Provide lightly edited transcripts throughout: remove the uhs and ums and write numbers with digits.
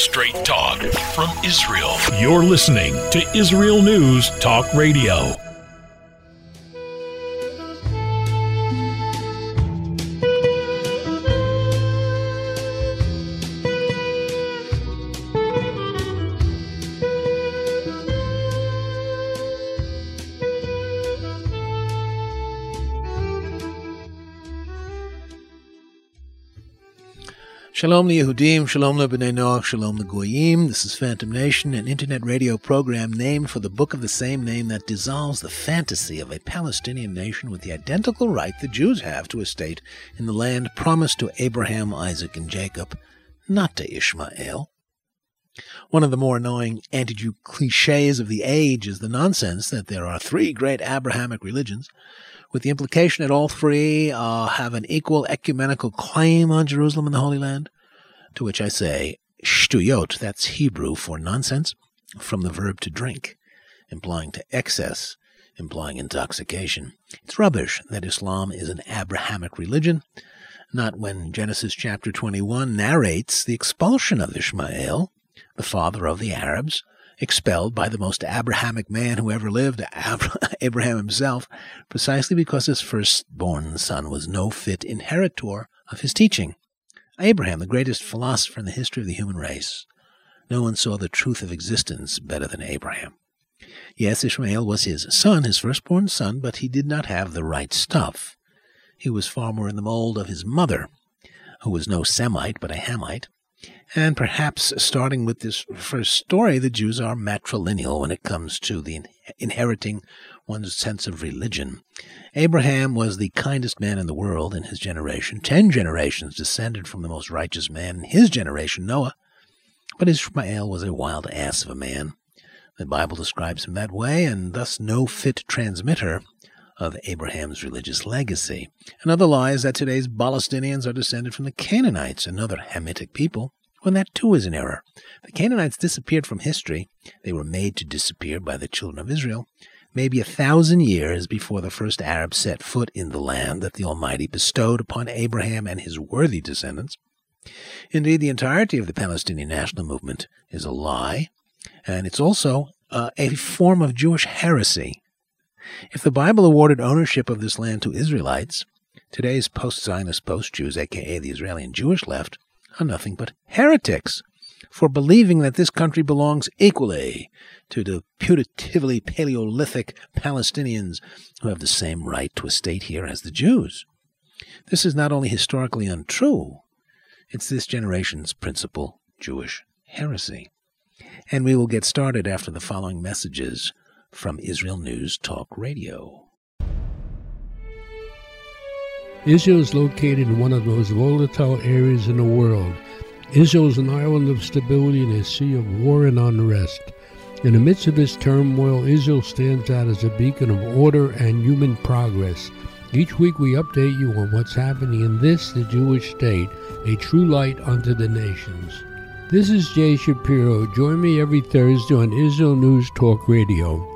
Straight talk from Israel. You're listening to Israel News Talk Radio. Shalom Yehudim, Shalom B'nai Noach, Shalom Goyim. This is Phantom Nation, an internet radio program named for the book of the same name that dissolves the fantasy of a Palestinian nation with the identical right the Jews have to a state in the land promised to Abraham, Isaac, and Jacob, not to Ishmael. One of the more annoying anti-Jew cliches of the age is the nonsense that there are three great Abrahamic religions, with the implication that all three have an equal ecumenical claim on Jerusalem and the Holy Land. To which I say, shtuyot, that's Hebrew for nonsense, from the verb to drink, implying to excess, implying intoxication. It's rubbish that Islam is an Abrahamic religion, not when Genesis chapter 21 narrates the expulsion of Ishmael, the father of the Arabs, expelled by the most Abrahamic man who ever lived, Abraham himself, precisely because his firstborn son was no fit inheritor of his teaching. Abraham, the greatest philosopher in the history of the human race. No one saw the truth of existence better than Abraham. Yes, Ishmael was his son, his firstborn son, but he did not have the right stuff. He was far more in the mold of his mother, who was no Semite but a Hamite. And perhaps, starting with this first story, the Jews are matrilineal when it comes to the inheriting one's sense of religion. Abraham was the kindest man in the world in his generation. 10 generations descended from the most righteous man in his generation, Noah. But Ishmael was a wild ass of a man. The Bible describes him that way, and thus no fit transmitter of Abraham's religious legacy. Another lie is that today's Palestinians are descended from the Canaanites, another Hamitic people, when that too is an error. The Canaanites disappeared from history. They were made to disappear by the children of Israel, maybe 1,000 years before the first Arabs set foot in the land that the Almighty bestowed upon Abraham and his worthy descendants. Indeed, the entirety of the Palestinian national movement is a lie, and it's also a form of Jewish heresy. If the Bible awarded ownership of this land to Israelites, today's post-Zionist post-Jews, a.k.a. the Israeli and Jewish left, are nothing but heretics for believing that this country belongs equally to the putatively Paleolithic Palestinians who have the same right to a state here as the Jews. This is not only historically untrue, it's this generation's principal Jewish heresy. And we will get started after the following messages from Israel News Talk Radio. Israel is located in one of the most volatile areas in the world. Israel is an island of stability in a sea of war and unrest. In the midst of this turmoil, Israel stands out as a beacon of order and human progress. Each week we update you on what's happening in this, the Jewish state, a true light unto the nations. This is Jay Shapiro. Join me every Thursday on Israel News Talk Radio.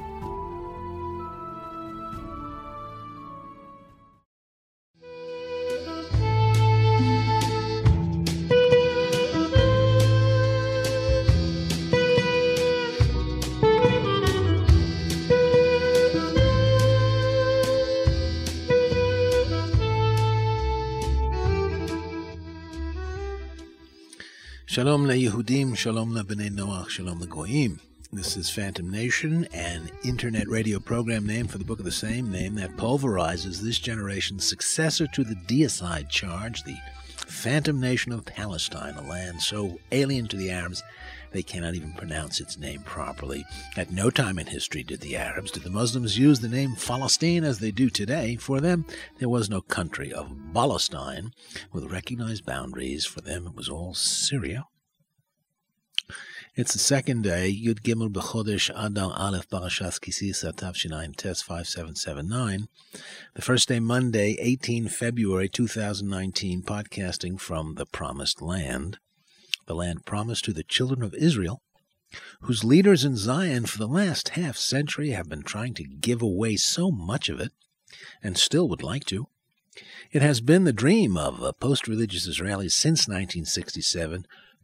Shalom Yehudim, Shalom B'nai Noach, Shalom Goyim. This is Phantom Nation, an internet radio program named for the book of the same name that pulverizes this generation's successor to the deicide charge, the Phantom Nation of Palestine, a land so alien to the Arabs they cannot even pronounce its name properly. At no time in history did the Muslims use the name Palestine as they do today. For them, there was no country of Palestine with recognized boundaries. For them, it was all Syria. It's the second day, Yud Gimel B'Chodesh Adar Aleph Parashas Ki Sisa Tavshinayin Tes 5779. The first day, Monday, 18 February 2019, podcasting from the Promised Land, the land promised to the children of Israel, whose leaders in Zion for the last half-century have been trying to give away so much of it, and still would like to. It has been the dream of post-religious Israelis since 1967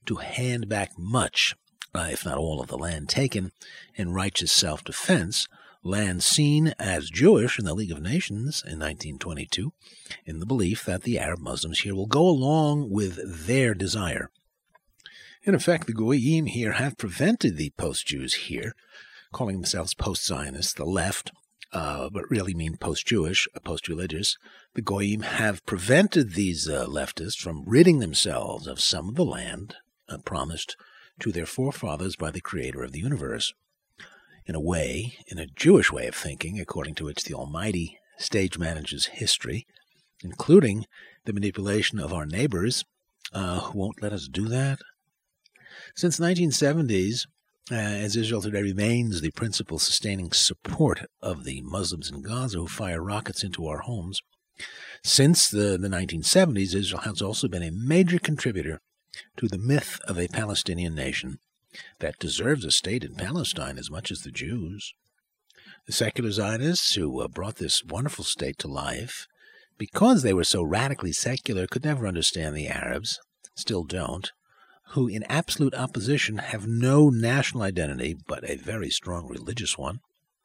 to hand back much, if not all of the land taken in righteous self-defense, land seen as Jewish in the League of Nations in 1922, in the belief that the Arab Muslims here will go along with their desire. In effect, the Goyim here have prevented the post-Jews here, calling themselves post-Zionists, the left, but really mean post-Jewish, post-religious. The Goyim have prevented these leftists from ridding themselves of some of the land promised to their forefathers by the Creator of the universe. In a way, in a Jewish way of thinking, according to which the Almighty stage manages history, including the manipulation of our neighbors, who won't let us do that. Since the 1970s, as Israel today remains the principal sustaining support of the Muslims in Gaza who fire rockets into our homes, since the 1970s, Israel has also been a major contributor to the myth of a Palestinian nation that deserves a state in Palestine as much as the Jews. The secular Zionists who brought this wonderful state to life, because they were so radically secular, could never understand the Arabs, still don't, who in absolute opposition have no national identity but a very strong religious one.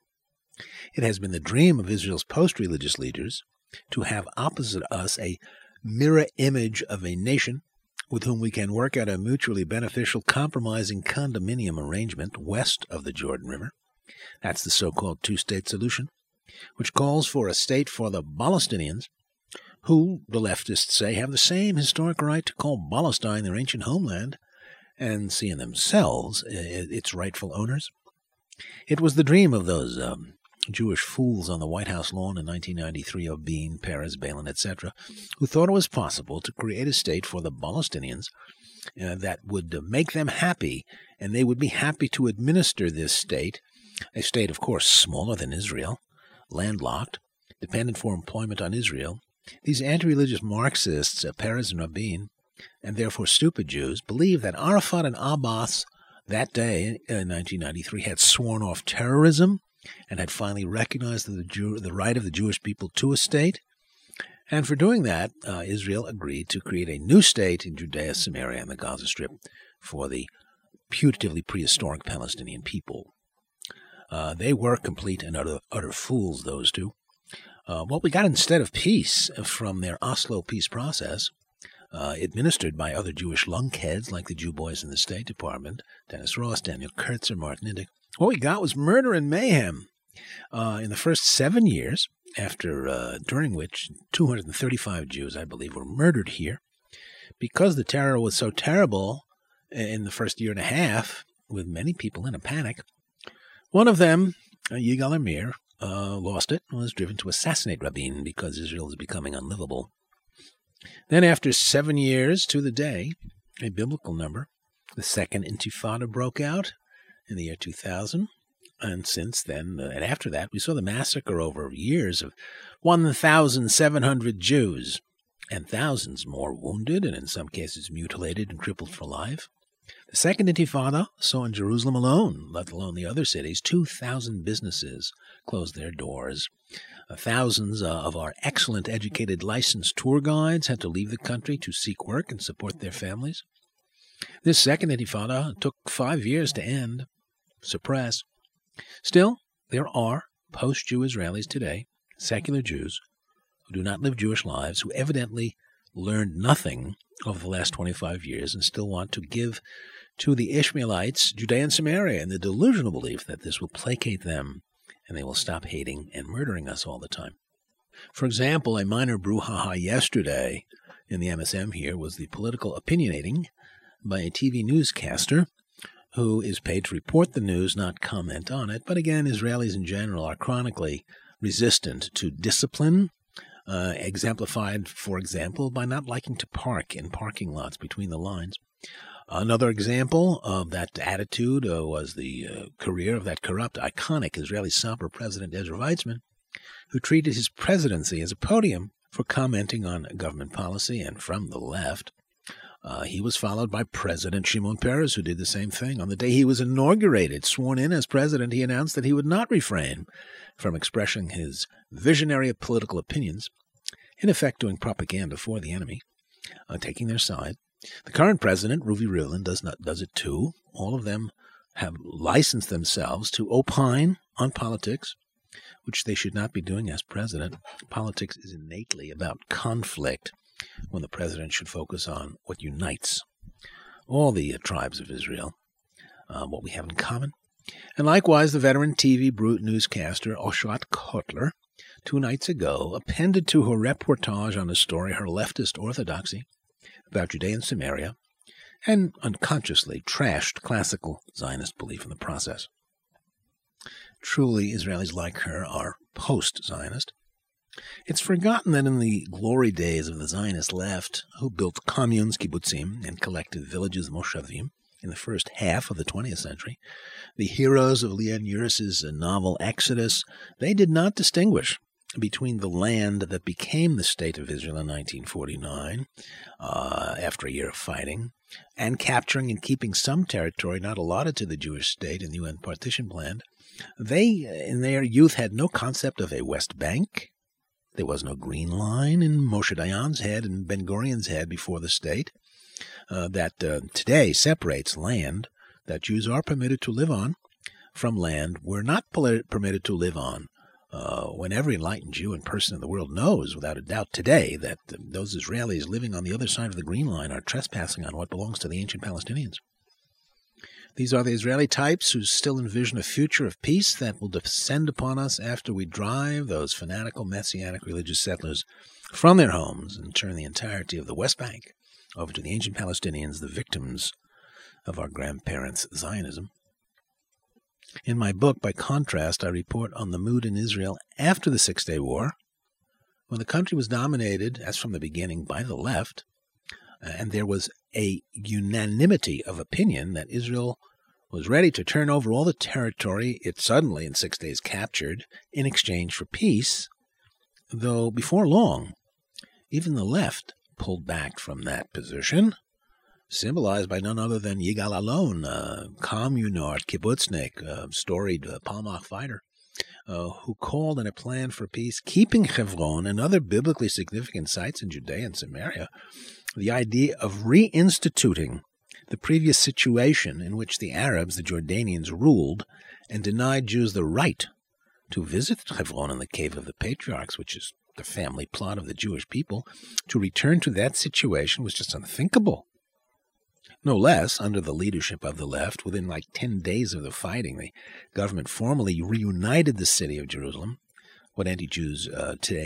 It has been the dream of Israel's post-religious leaders to have opposite us a mirror image of a nation with whom we can work out a mutually beneficial compromising condominium arrangement west of the Jordan River. That's the so-called two-state solution, which calls for a state for the Palestinians, who, the leftists say, have the same historic right to call Palestine their ancient homeland and see in themselves its rightful owners. It was the dream of those Jewish fools on the White House lawn in 1993 of Bean, Peres, Balin, etc., who thought it was possible to create a state for the Palestinians that would make them happy, and they would be happy to administer this state, a state, of course, smaller than Israel, landlocked, dependent for employment on Israel. These anti-religious Marxists, Peres and Rabin, and therefore stupid Jews, believe that Arafat and Abbas that day in 1993 had sworn off terrorism and had finally recognized the right of the Jewish people to a state. And for doing that, Israel agreed to create a new state in Judea, Samaria, and the Gaza Strip for the putatively prehistoric Palestinian people. They were complete and utter fools, those two. What we got instead of peace from their Oslo peace process, administered by other Jewish lunkheads like the Jew boys in the State Department, Dennis Ross, Daniel Kurtzer, Martin Indyk, what we got was murder and mayhem. In the first 7 years, during which 235 Jews, I believe, were murdered here, because the terror was so terrible in the first year and a half, with many people in a panic. One of them, Yigal Amir, lost it and was driven to assassinate Rabin because Israel is becoming unlivable. Then after 7 years to the day, a biblical number, the Second Intifada broke out in the year 2000. And since then, and after that, we saw the massacre over years of 1,700 Jews and thousands more wounded and in some cases mutilated and crippled for life. The Second Intifada saw in Jerusalem alone, let alone the other cities, 2,000 businesses close their doors. Thousands of our excellent educated licensed tour guides had to leave the country to seek work and support their families. This Second Intifada took 5 years to end, suppress. Still, there are post-Jew Israelis today, secular Jews, who do not live Jewish lives, who evidently learned nothing over the last 25 years and still want to give to the Ishmaelites Judea and Samaria in the delusional belief that this will placate them and they will stop hating and murdering us all the time. For example, a minor brouhaha yesterday in the MSM here was the political opinionating by a TV newscaster who is paid to report the news, not comment on it. But again, Israelis in general are chronically resistant to discipline, exemplified, for example, by not liking to park in parking lots between the lines. Another example of that attitude was the career of that corrupt, iconic Israeli Sabra president, Ezra Weizmann, who treated his presidency as a podium for commenting on government policy, and from the left. He was followed by President Shimon Peres, who did the same thing. On the day he was inaugurated, sworn in as president, he announced that he would not refrain from expressing his visionary political opinions, in effect doing propaganda for the enemy, taking their side, The current president, Ruvi Rivlin, does it too. All of them have licensed themselves to opine on politics, which they should not be doing as president. Politics is innately about conflict, when the president should focus on what unites all the tribes of Israel, what we have in common. And likewise, the veteran TV brute newscaster Oshrat Kotler, 2 nights ago, appended to her reportage on the story her leftist orthodoxy about Judea and Samaria, and unconsciously trashed classical Zionist belief in the process. Truly, Israelis like her are post-Zionist. It's forgotten that in the glory days of the Zionist left, who built communes, kibbutzim, and collective villages, moshavim, in the first half of the 20th century, the heroes of Leon Uris's novel Exodus, they did not distinguish between the land that became the state of Israel in 1949, after a year of fighting, and capturing and keeping some territory not allotted to the Jewish state in the UN partition plan. They, in their youth, had no concept of a West Bank. There was no green line in Moshe Dayan's head and Ben-Gurion's head before the state that today separates land that Jews are permitted to live on from land we're not permitted to live on. When every enlightened Jew and person in the world knows, without a doubt today, that those Israelis living on the other side of the Green Line are trespassing on what belongs to the ancient Palestinians. These are the Israeli types who still envision a future of peace that will descend upon us after we drive those fanatical Messianic religious settlers from their homes and turn the entirety of the West Bank over to the ancient Palestinians, the victims of our grandparents' Zionism. In my book, by contrast, I report on the mood in Israel after the Six-Day War, when the country was dominated, as from the beginning, by the left, and there was a unanimity of opinion that Israel was ready to turn over all the territory it suddenly in 6 days captured in exchange for peace, though before long, even the left pulled back from that position, symbolized by none other than Yigal Allon, a communard, kibbutznik, a storied Palmach fighter, who called in a plan for peace, keeping Hebron and other biblically significant sites in Judea and Samaria, the idea of reinstituting the previous situation in which the Arabs, the Jordanians, ruled and denied Jews the right to visit Hebron and the Cave of the Patriarchs, which is the family plot of the Jewish people. To return to that situation was just unthinkable. No less, under the leadership of the left, within like 10 days of the fighting, the government formally reunited the city of Jerusalem. What anti-Jews today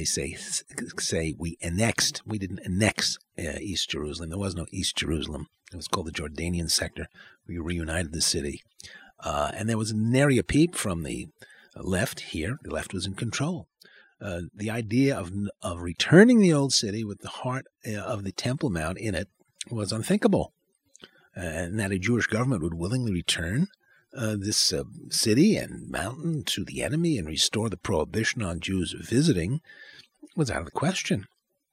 say we annexed. We didn't annex East Jerusalem. There was no East Jerusalem. It was called the Jordanian sector. We reunited the city. And there was nary a peep from the left here. The left was in control. The idea of returning the old city with the heart of the Temple Mount in it was unthinkable. And that a Jewish government would willingly return this city and mountain to the enemy and restore the prohibition on Jews visiting was out of the question.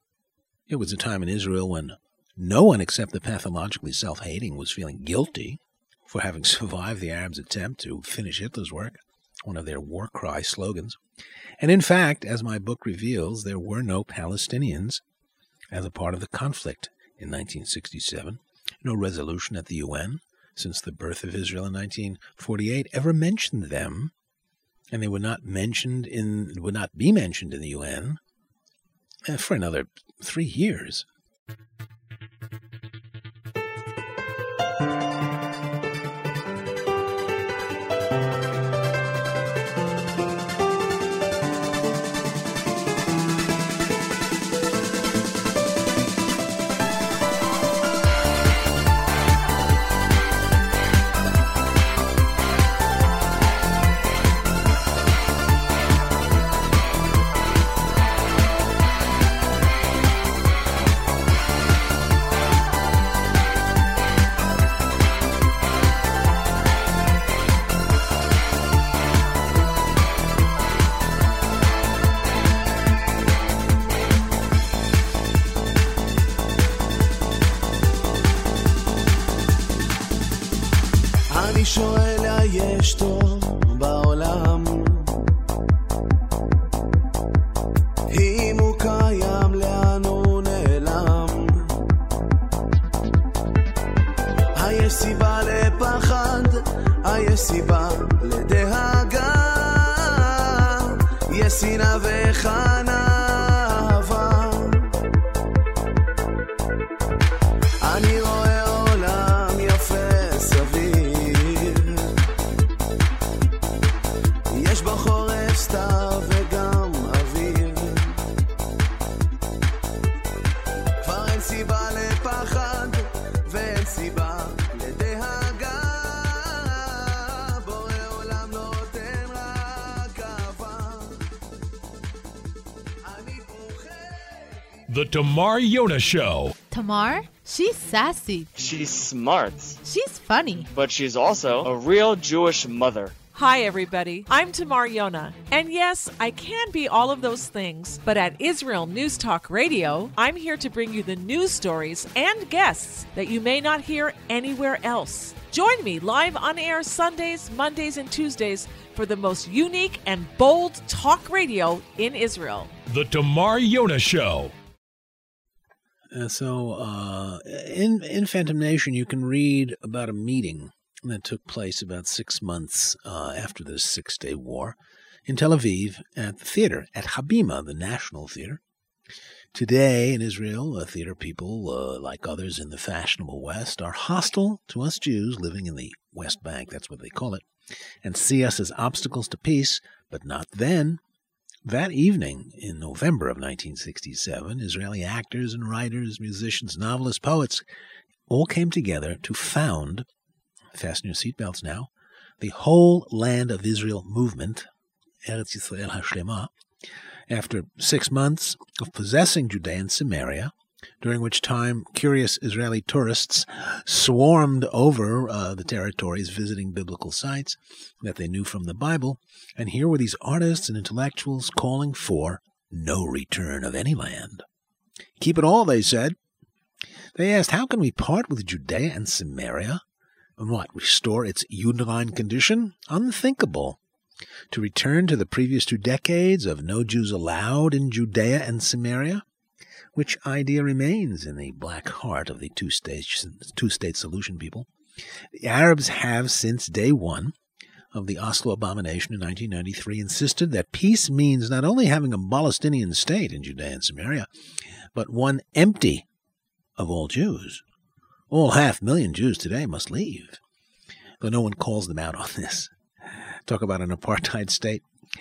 It was a time in Israel when no one except the pathologically self-hating was feeling guilty for having survived the Arabs' attempt to finish Hitler's work, one of their war cry slogans. And in fact, as my book reveals, there were no Palestinians as a part of the conflict in 1967. No resolution at the UN since the birth of Israel in 1948 ever mentioned them, and they would not be mentioned in the UN for another 3 years. אני שואל, יש טוב בעולם? אם הוא קיים, לאן הוא נעלם? לפחד, יש סיבה לדאגה, יש שנאה וחנבה. אני רואה עולם יפה סביב, יש בחורף סתיו וגם אביב, כבר אין סיבה לפחד ואין סיבה לדאגה, בורא עולם נותן רק אהבה. אני פוחד. The Tamar Yona Show. Tamar? She's sassy. She's smart. She's funny. But she's also a real Jewish mother. Hi, everybody. I'm Tamar Yona. And yes, I can be all of those things. But at Israel News Talk Radio, I'm here to bring you the news stories and guests that you may not hear anywhere else. Join me live on air Sundays, Mondays, and Tuesdays for the most unique and bold talk radio in Israel. The Tamar Yona Show. In Phantom Nation, you can read about a meeting that took place about 6 months after the Six-Day War in Tel Aviv at the theater, at Habima, the National Theater. Today in Israel, theater people, like others in the fashionable West, are hostile to us Jews living in the West Bank, that's what they call it, and see us as obstacles to peace, but not then. That evening, in November of 1967, Israeli actors and writers, musicians, novelists, poets all came together to found, fasten your seatbelts now, the Whole Land of Israel movement, Eretz Yisrael HaShlema, after 6 months of possessing Judea and Samaria, during which time curious Israeli tourists swarmed over the territories visiting biblical sites that they knew from the Bible, and here were these artists and intellectuals calling for no return of any land. Keep it all, they said. They asked, how can we part with Judea and Samaria? And what, restore its Judenrein condition? Unthinkable. To return to the previous 2 decades of no Jews allowed in Judea and Samaria? Which idea remains in the black heart of the two-state solution people. The Arabs have, since day one of the Oslo abomination in 1993, insisted that peace means not only having a Palestinian state in Judea and Samaria, but one empty of all Jews. All 500,000 Jews today must leave, though no one calls them out on this. Talk about an apartheid state.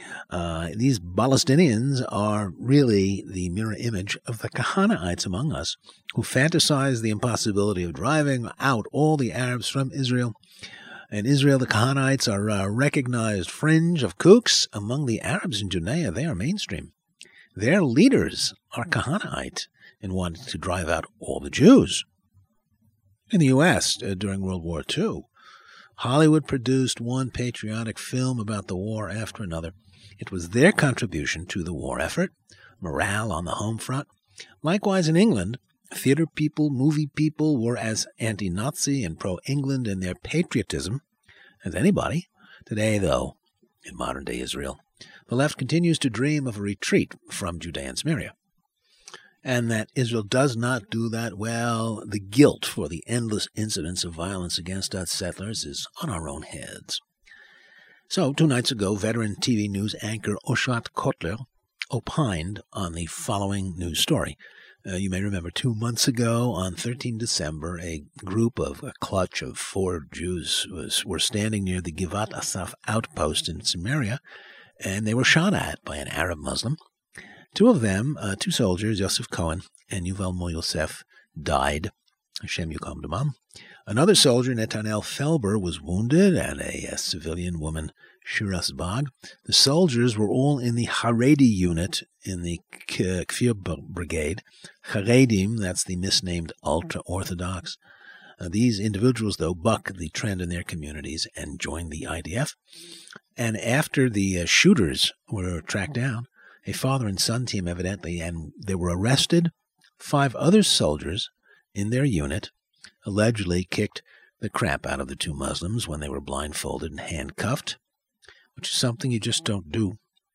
These Palestinians are really the mirror image of the Kahanaites among us, who fantasize the impossibility of driving out all the Arabs from Israel. In Israel, the Kahanites are a recognized fringe of kooks. Among the Arabs in Judea, they are mainstream. Their leaders are Kahanaite in wanting to drive out all the Jews. In the U.S., during World War II, Hollywood produced one patriotic film about the war after another. It was their contribution to the war effort, morale on the home front. Likewise in England, theater people, movie people were as anti-Nazi and pro-England in their patriotism as anybody. Today, though, in modern-day Israel, the left continues to dream of a retreat from Judea and Samaria. And that Israel does not do that well, the guilt for the endless incidents of violence against us settlers is on our own heads. So, 2 nights ago, veteran TV news anchor Oshat Kotler opined on the following news story. You may remember 2 months ago, on 13 December, a clutch of 4 Jews were standing near the Givat Asaf outpost in Samaria, and they were shot at by an Arab Muslim. 2 of them, 2 soldiers, Yosef Cohen and Yuval Mo-Yosef, died. Hashem Yikam Damam. Another soldier, Netanel Felber, was wounded, and a civilian woman, Shiras Bag. The soldiers were all in the Haredi unit in the Kfir Brigade. Haredim, that's the misnamed ultra-Orthodox. These individuals, though, buck the trend in their communities and join the IDF. And after the shooters were tracked down, a father and son team evidently, and they were arrested. 5 other soldiers in their unit allegedly kicked the crap out of the 2 Muslims when they were blindfolded and handcuffed, which is something you just don't do.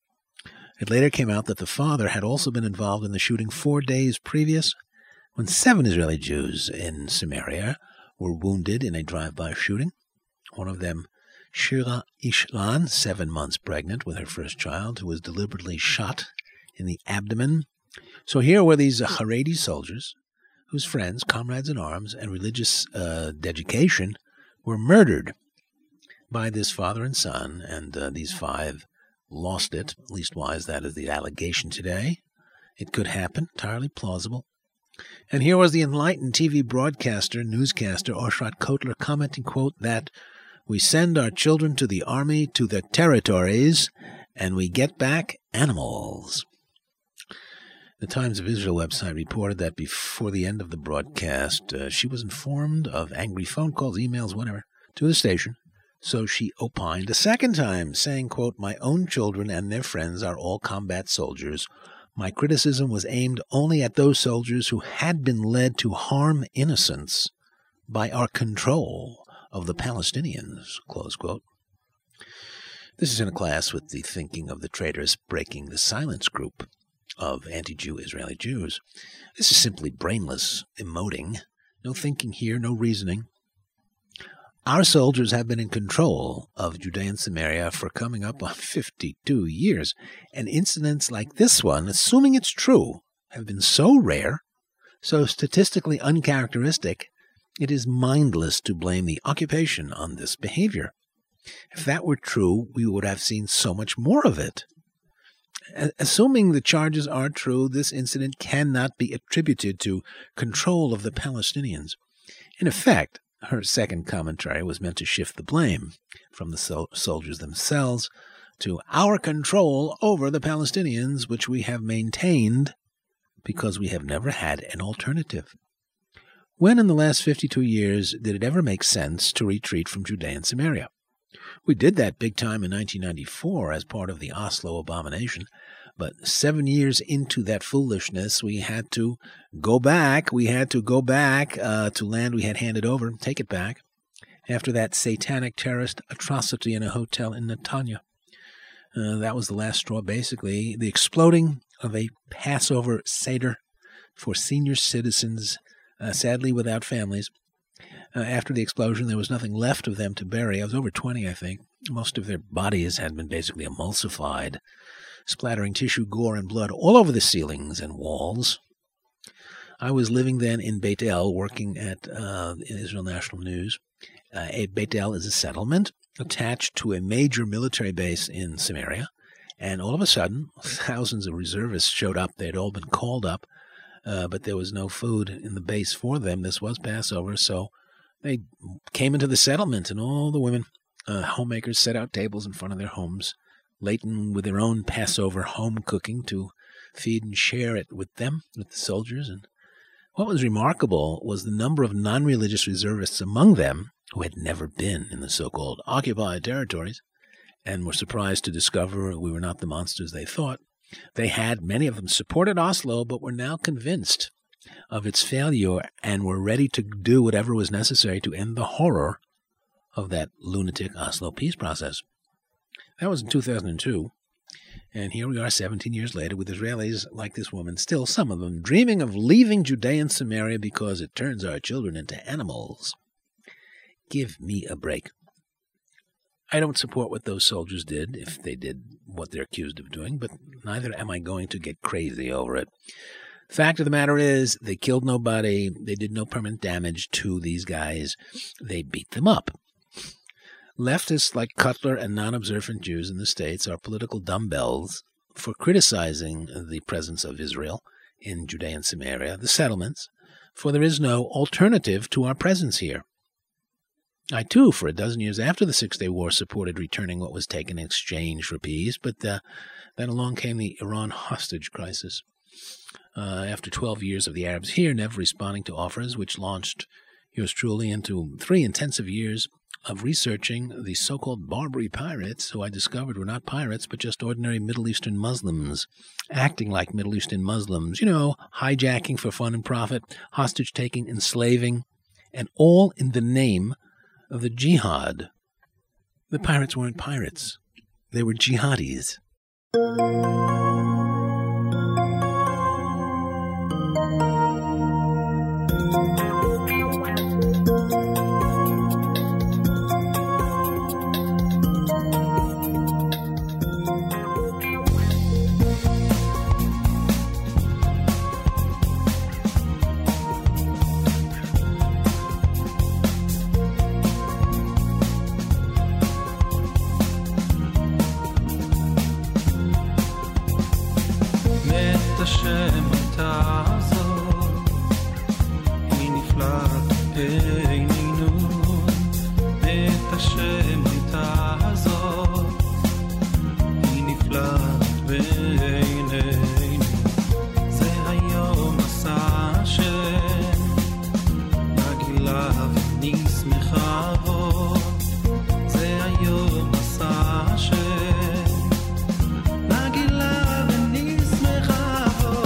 It later came out that the father had also been involved in the shooting 4 days previous, when 7 Israeli Jews in Samaria were wounded in a drive-by shooting. One of them, Shira Ishlan, 7 months pregnant with her first child, who was deliberately shot in the abdomen. So here were these Haredi soldiers whose friends, comrades in arms, and religious dedication were murdered by this father and son, and these 5 lost it. Leastwise, that is the allegation today. It could happen, entirely plausible. And here was the enlightened TV newscaster Oshrat Kotler commenting, quote, that we send our children to the army, to the territories, and we get back animals. The Times of Israel website reported that before the end of the broadcast, she was informed of angry phone calls, emails, whatever, to the station. So she opined a second time, saying, quote, my own children and their friends are all combat soldiers. My criticism was aimed only at those soldiers who had been led to harm innocents by our control of the Palestinians, close quote. This is in a class with the thinking of the traitors breaking the silence group of anti-Jew Israeli Jews. This is simply brainless emoting. No thinking here, no reasoning. Our soldiers have been in control of Judea and Samaria for coming up on 52 years, and incidents like this one, assuming it's true, have been so rare, so statistically uncharacteristic, it is mindless to blame the occupation on this behavior. If that were true, we would have seen so much more of it. Assuming the charges are true, this incident cannot be attributed to control of the Palestinians. In effect, her second commentary was meant to shift the blame from the soldiers themselves to our control over the Palestinians, which we have maintained because we have never had an alternative. When in the last 52 years did it ever make sense to retreat from Judea and Samaria? We did that big time in 1994 as part of the Oslo abomination, but 7 years into that foolishness, we had to go back. We had to go back to land we had handed over, take it back, after that satanic terrorist atrocity in a hotel in Netanya. That was the last straw, basically. The exploding of a Passover Seder for senior citizens, sadly without families. After the explosion, there was nothing left of them to bury. I was over 20, I think. Most of their bodies had been basically emulsified, splattering tissue, gore, and blood all over the ceilings and walls. I was living then in Beit El, working at Israel National News. Beit El is a settlement attached to a major military base in Samaria. And all of a sudden, thousands of reservists showed up. They had all been called up, but there was no food in the base for them. This was Passover, so they came into the settlement, and all the women, homemakers, set out tables in front of their homes, laden with their own Passover home cooking to feed and share it with them, with the soldiers. And what was remarkable was the number of non-religious reservists among them who had never been in the so-called occupied territories and were surprised to discover we were not the monsters they thought. They had, many of them, supported Oslo, but were now convinced of its failure and were ready to do whatever was necessary to end the horror of that lunatic Oslo peace process. That was in 2002, and here we are 17 years later with Israelis like this woman, still some of them, dreaming of leaving Judea and Samaria because it turns our children into animals. Give me a break. I don't support what those soldiers did, if they did what they're accused of doing, but neither am I going to get crazy over it. Fact of the matter is, they killed nobody. They did no permanent damage to these guys. They beat them up. Leftists like Cutler and non-observant Jews in the States are political dumbbells for criticizing the presence of Israel in Judea and Samaria, the settlements, for there is no alternative to our presence here. I, too, for a dozen years after the Six-Day War, supported returning what was taken in exchange for peace, but then along came the Iran hostage crisis. After 12 years of the Arabs here never responding to offers, which launched yours truly into 3 intensive years of researching the so-called Barbary pirates, who I discovered were not pirates, but just ordinary Middle Eastern Muslims, acting like Middle Eastern Muslims, hijacking for fun and profit, hostage-taking, enslaving, and all in the name of the jihad. The pirates weren't pirates. They were jihadis. השמיטה הזאת היא נפלאת בעינינו. זה היום מסע שנגילה ונשמחה בו. זה היום מסע שנגילה ונשמחה בו.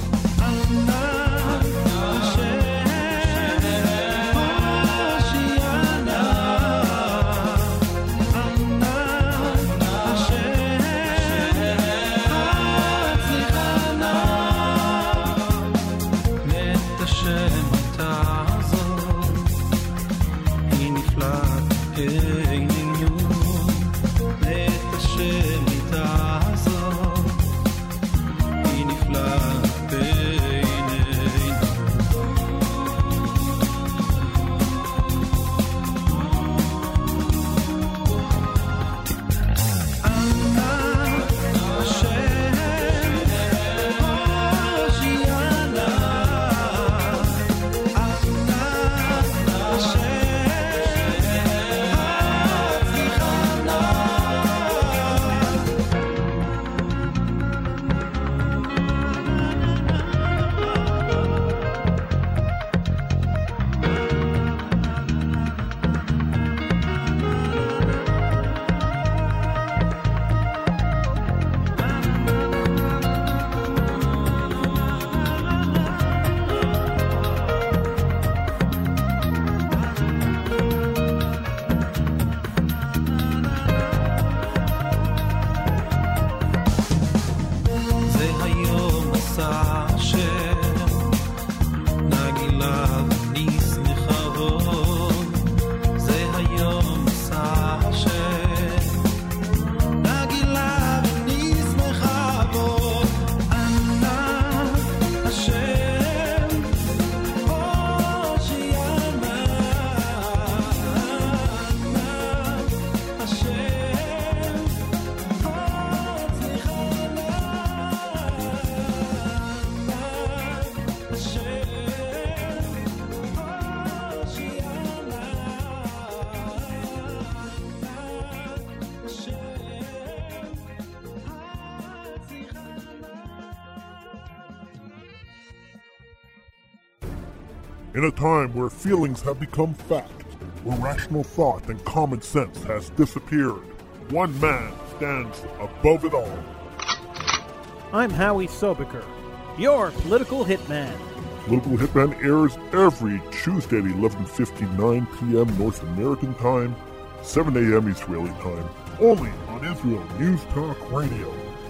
In a time where feelings have become fact, where rational thought and common sense has disappeared, one man stands above it all. I'm Howie Sobiker, your political hitman. Political Hitman airs every Tuesday at 11:59 p.m. North American time, 7 a.m. Israeli time, only on Israel News Talk Radio.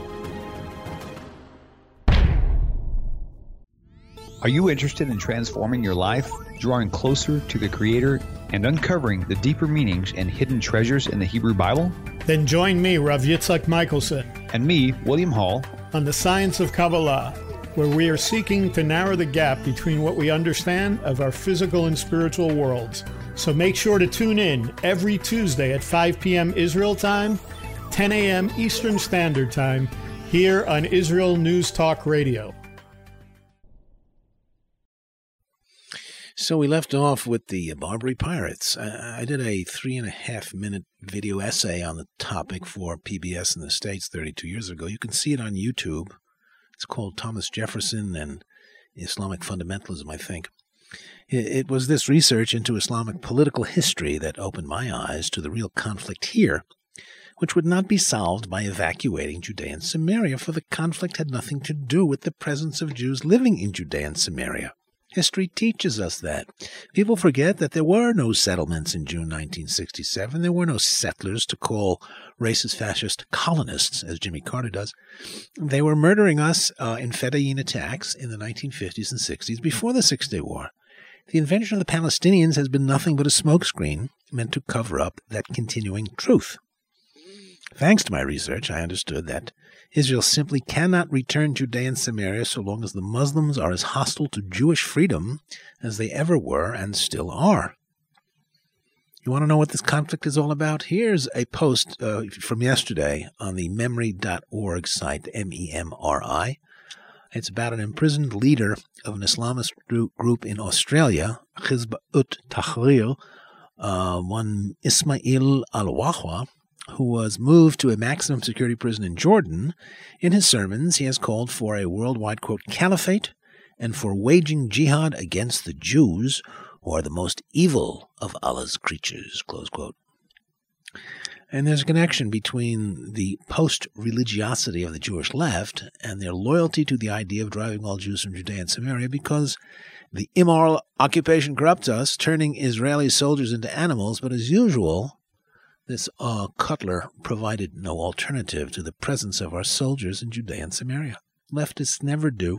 Are you interested in transforming your life, drawing closer to the Creator, and uncovering the deeper meanings and hidden treasures in the Hebrew Bible? Then join me, Rav Yitzhak Michelson, and me, William Hall, on the Science of Kabbalah, where we are seeking to narrow the gap between what we understand of our physical and spiritual worlds. So make sure to tune in every Tuesday at 5 p.m. Israel time, 10 a.m. Eastern Standard Time, here on Israel News Talk Radio. So we left off with the Barbary Pirates. I did a 3.5-minute video essay on the topic for PBS in the States 32 years ago. You can see it on YouTube. It's called Thomas Jefferson and Islamic Fundamentalism, I think. It was this research into Islamic political history that opened my eyes to the real conflict here, which would not be solved by evacuating Judea and Samaria, for the conflict had nothing to do with the presence of Jews living in Judea and Samaria. History teaches us that. People forget that there were no settlements in June 1967. There were no settlers to call racist fascist colonists, as Jimmy Carter does. They were murdering us in Fedayeen attacks in the 1950s and 60s before the Six-Day War. The invention of the Palestinians has been nothing but a smokescreen meant to cover up that continuing truth. Thanks to my research, I understood that Israel simply cannot return Judea and Samaria so long as the Muslims are as hostile to Jewish freedom as they ever were and still are. You want to know what this conflict is all about? Here's a post from yesterday on the Memri.org site, MEMRI. It's about an imprisoned leader of an Islamist group in Australia, Hizb ut Tahrir, one Ismail al-Wahwa, who was moved to a maximum security prison in Jordan. In his sermons, he has called for a worldwide, quote, caliphate and for waging jihad against the Jews, who are the most evil of Allah's creatures, close quote. And there's a connection between the post-religiosity of the Jewish left and their loyalty to the idea of driving all Jews from Judea and Samaria, because the immoral occupation corrupts us, turning Israeli soldiers into animals. But as usual, this Cutler provided no alternative to the presence of our soldiers in Judea and Samaria. Leftists never do.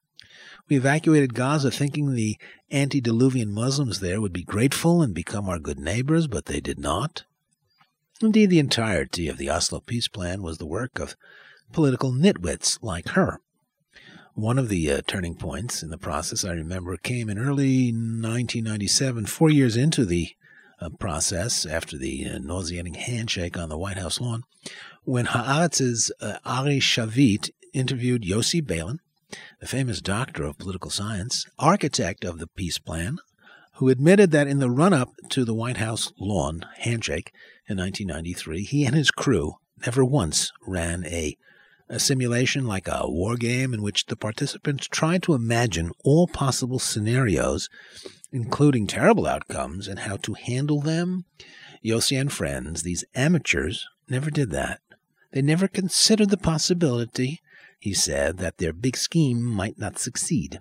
We evacuated Gaza thinking the antediluvian Muslims there would be grateful and become our good neighbors, but they did not. Indeed, the entirety of the Oslo peace plan was the work of political nitwits like her. One of the turning points in the process, I remember, came in early 1997, 4 years into the process, after the nauseating handshake on the White House lawn, when Haaretz's Ari Shavit interviewed Yossi Beilin, the famous doctor of political science, architect of the peace plan, who admitted that in the run-up to the White House lawn handshake in 1993, he and his crew never once ran a simulation like a war game in which the participants tried to imagine all possible scenarios, including terrible outcomes, and how to handle them. Yossi and friends, these amateurs, never did that. They never considered the possibility, he said, that their big scheme might not succeed.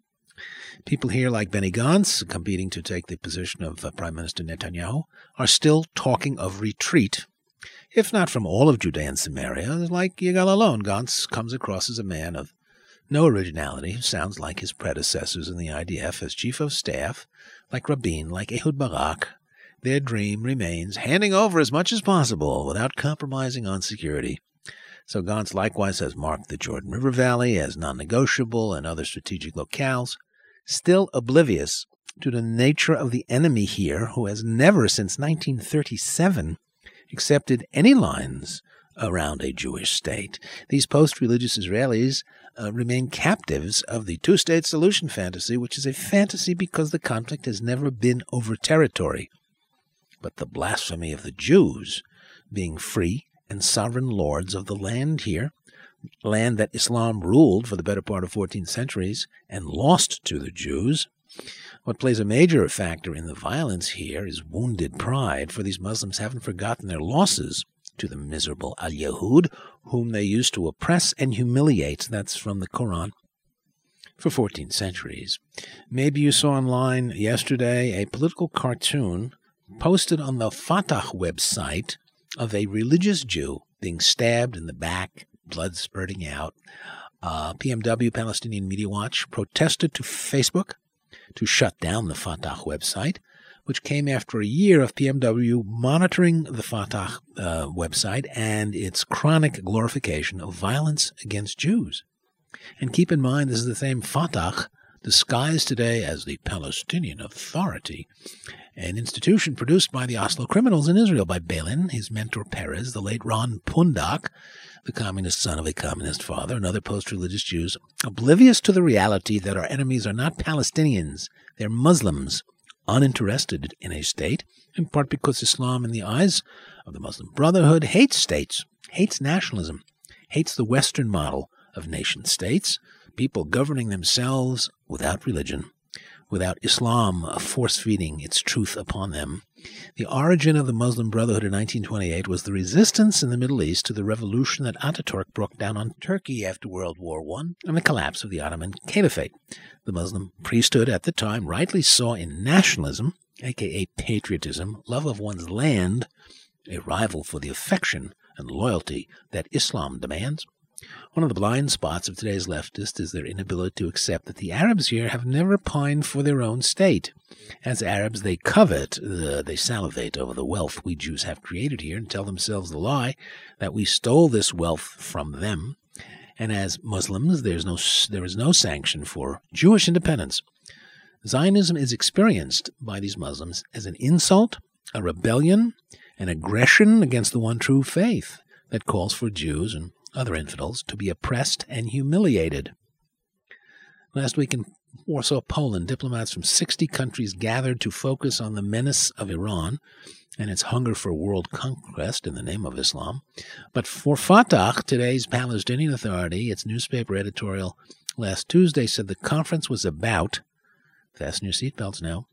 People here like Benny Gantz, competing to take the position of Prime Minister Netanyahu, are still talking of retreat, if not from all of Judea and Samaria. Like Yigal Allon, Gantz comes across as a man of no originality, who sounds like his predecessors in the IDF as chief of staff, like Rabin, like Ehud Barak. Their dream remains handing over as much as possible without compromising on security. So Gantz likewise has marked the Jordan River Valley as non-negotiable and other strategic locales, still oblivious to the nature of the enemy here, who has never since 1937 accepted any lines around a Jewish state. These post-religious Israelis remain captives of the two-state solution fantasy, which is a fantasy because the conflict has never been over territory. But the blasphemy of the Jews being free and sovereign lords of the land here, land that Islam ruled for the better part of 14 centuries and lost to the Jews. What plays a major factor in the violence here is wounded pride, for these Muslims haven't forgotten their losses to the miserable Al-Yahud, whom they used to oppress and humiliate. That's from the Quran. For 14 centuries. Maybe you saw online yesterday a political cartoon posted on the Fatah website of a religious Jew being stabbed in the back, blood spurting out. PMW, Palestinian Media Watch, protested to Facebook to shut down the Fatah website, which came after a year of PMW monitoring the Fatah website and its chronic glorification of violence against Jews. And keep in mind, this is the same Fatah disguised today as the Palestinian Authority, an institution produced by the Oslo criminals in Israel, by Beilin, his mentor Peres, the late Ron Pundak, the communist son of a communist father, and other post-religious Jews, oblivious to the reality that our enemies are not Palestinians, they're Muslims, uninterested in a state, in part because Islam, in the eyes of the Muslim Brotherhood, hates states, hates nationalism, hates the Western model of nation-states, people governing themselves without religion, without Islam force-feeding its truth upon them. The origin of the Muslim Brotherhood in 1928 was the resistance in the Middle East to the revolution that Ataturk brought down on Turkey after World War I and the collapse of the Ottoman Caliphate. The Muslim priesthood at the time rightly saw in nationalism, aka patriotism, love of one's land, a rival for the affection and loyalty that Islam demands. One of the blind spots of today's leftists is their inability to accept that the Arabs here have never pined for their own state. As Arabs, they covet, they salivate over the wealth we Jews have created here and tell themselves the lie that we stole this wealth from them. And as Muslims, there is no sanction for Jewish independence. Zionism is experienced by these Muslims as an insult, a rebellion, an aggression against the one true faith that calls for Jews and other infidels to be oppressed and humiliated. Last week in Warsaw, Poland, diplomats from 60 countries gathered to focus on the menace of Iran and its hunger for world conquest in the name of Islam. But for Fatah, today's Palestinian Authority, its newspaper editorial last Tuesday said the conference was about, fasten your seatbelts now,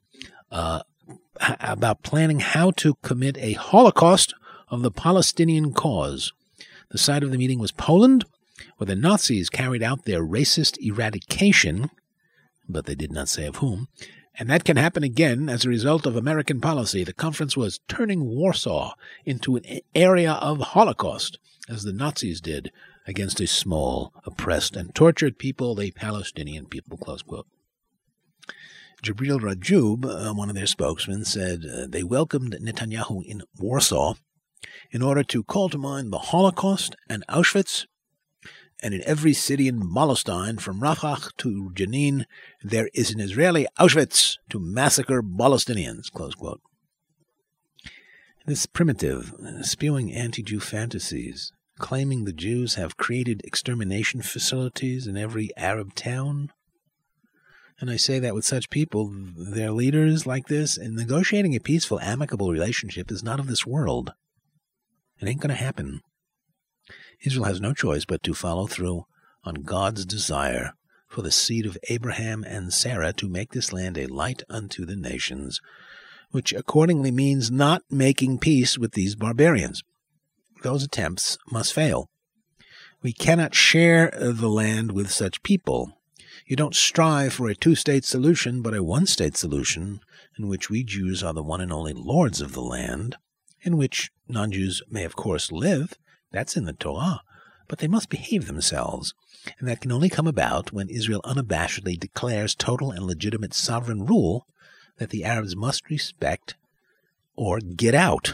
about planning how to commit a Holocaust of the Palestinian cause. The site of the meeting was Poland, where the Nazis carried out their racist eradication, but they did not say of whom, and that can happen again as a result of American policy. The conference was turning Warsaw into an area of Holocaust, as the Nazis did against a small, oppressed, and tortured people, the Palestinian people, close quote. Jibril Rajoub, one of their spokesmen, said they welcomed Netanyahu in Warsaw in order to call to mind the Holocaust and Auschwitz, and in every city in Palestine, from Rafah to Jenin, there is an Israeli Auschwitz to massacre Palestinians, close quote. This primitive, spewing anti-Jew fantasies, claiming the Jews have created extermination facilities in every Arab town. And I say that with such people, their leaders like this, and negotiating a peaceful, amicable relationship is not of this world. It ain't going to happen. Israel has no choice but to follow through on God's desire for the seed of Abraham and Sarah to make this land a light unto the nations, which accordingly means not making peace with these barbarians. Those attempts must fail. We cannot share the land with such people. You don't strive for a two-state solution, but a one-state solution in which we Jews are the one and only lords of the land, in which non-Jews may of course live. That's in the Torah, but they must behave themselves, and that can only come about when Israel unabashedly declares total and legitimate sovereign rule that the Arabs must respect or get out.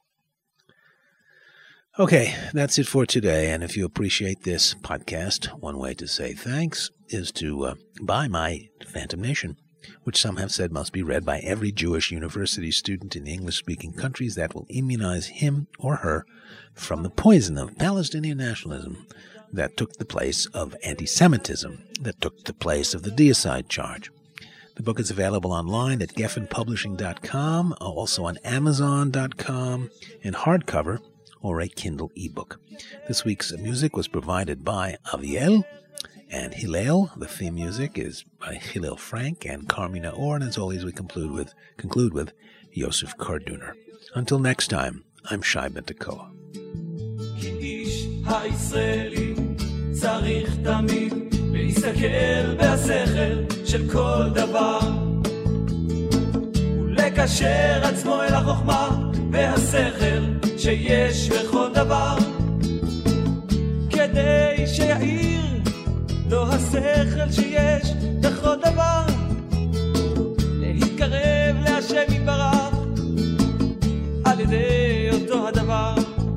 Okay, that's it for today, and if you appreciate this podcast, one way to say thanks is to buy my Phantom Nation, which some have said must be read by every Jewish university student in the English-speaking countries. That will immunize him or her from the poison of Palestinian nationalism that took the place of anti-Semitism, that took the place of the deicide charge. The book is available online at geffenpublishing.com, also on Amazon.com, in hardcover or a Kindle ebook. This week's music was provided by Aviel and Hillel. The theme music is by Hillel Frank and Carmina Orr, and as always we conclude with Yosef Karduner. Until next time, I'm Shai Ben Tekoa. איש הישראלי צריך תמיד להסתכל בהשכל של כל דבר ולקשר עצמו אל החוכמה והשכל שיש בכל דבר כדי שיעיר לו השכל שיש בכל דבר להתקרב להשם יתברך על ידי אותו הדבר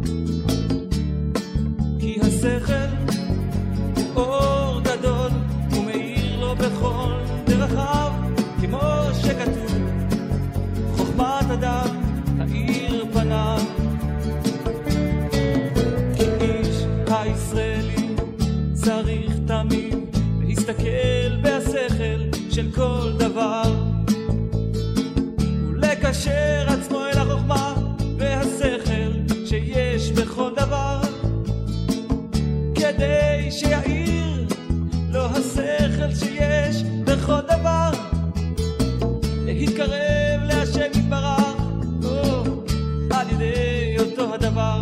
כי השכל אור גדול ומאיר לו בכל דרכיו כמו שכתוב חוכמת אדם האיר פניו כי איש הישראלי צריך תמיד להסתכל בהשכל של כל דבר ולקשר עצמו אל החוכמה והשכל שיש בכל דבר כדי שיעיר לו השכל שיש בכל דבר להתקרב להשם יתברך על ידי אותו הדבר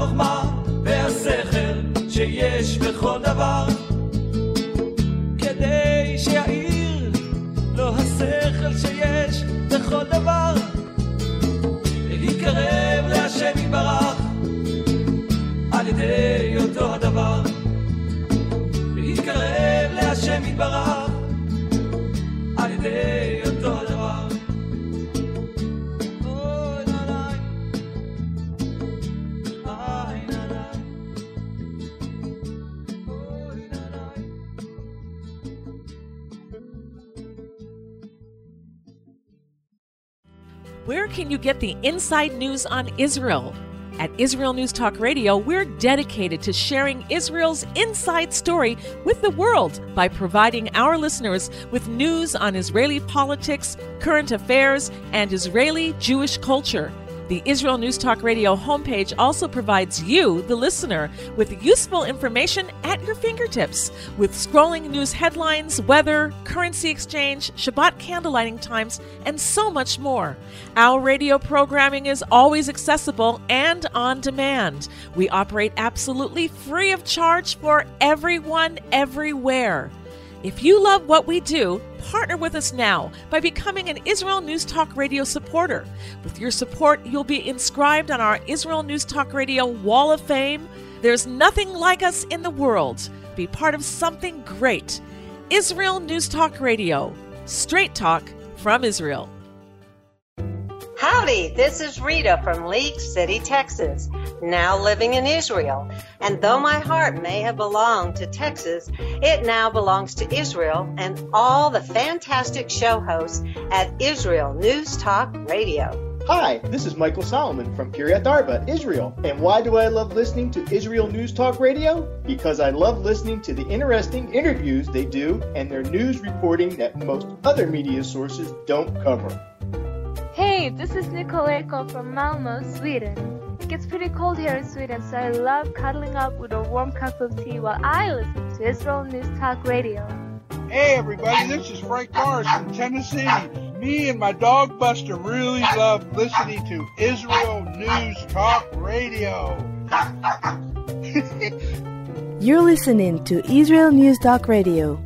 החוכמה והשכל שיש בכל דבר, כדי שיעיר לו השכל שיש בכל דבר, להתקרב להשם יתברך על ידי אותו הדבר, להתקרב להשם יתברך על ידי אותו הדבר. Where can you get the inside news on Israel? At Israel News Talk Radio, we're dedicated to sharing Israel's inside story with the world by providing our listeners with news on Israeli politics, current affairs, and Israeli Jewish culture. The Israel News Talk Radio homepage also provides you, the listener, with useful information at your fingertips, with scrolling news headlines, weather, currency exchange, Shabbat candlelighting times, and so much more. Our radio programming is always accessible and on demand. We operate absolutely free of charge for everyone, everywhere. If you love what we do, partner with us now by becoming an Israel News Talk Radio supporter. With your support, you'll be inscribed on our Israel News Talk Radio Wall of Fame. There's nothing like us in the world. Be part of something great. Israel News Talk Radio. Straight talk from Israel. Howdy, this is Rita from League City, Texas, now living in Israel. And though my heart may have belonged to Texas, it now belongs to Israel and all the fantastic show hosts at Israel News Talk Radio. Hi, this is Michael Solomon from Kiryat Arba, Israel. And why do I love listening to Israel News Talk Radio? Because I love listening to the interesting interviews they do and their news reporting that most other media sources don't cover. Hey, this is Nicole Eko from Malmö, Sweden. It gets pretty cold here in Sweden, so I love cuddling up with a warm cup of tea while I listen to Israel News Talk Radio. Hey everybody, this is Frank Morris from Tennessee. Me and my dog Buster really love listening to Israel News Talk Radio. You're listening to Israel News Talk Radio.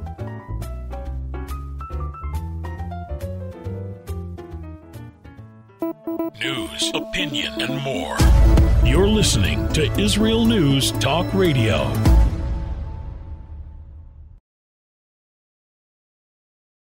News, opinion, and more. You're listening to Israel News Talk Radio.